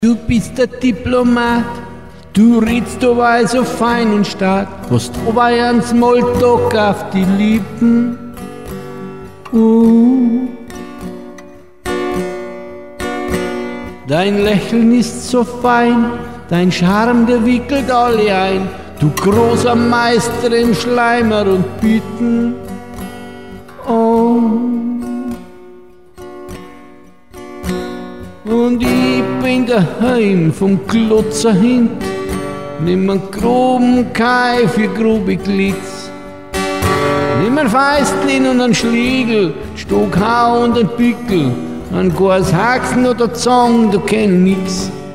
Du bist der Diplomat, du redst dabei so fein und stark, hast dabei einen Smalltalk auf die Lippen. Dein Lächeln ist so fein, dein Charme, der wickelt alle ein, du großer Meister im Schleimer und Bitten. Und ich bin daheim vom Klotzer hint, nimm einen groben Kai für grobe Glitz. Nimm ein Feistlin und einen Schliegel, Stockhau und ein Pickel, ein Gors Haxen oder Zong, du kenn nix.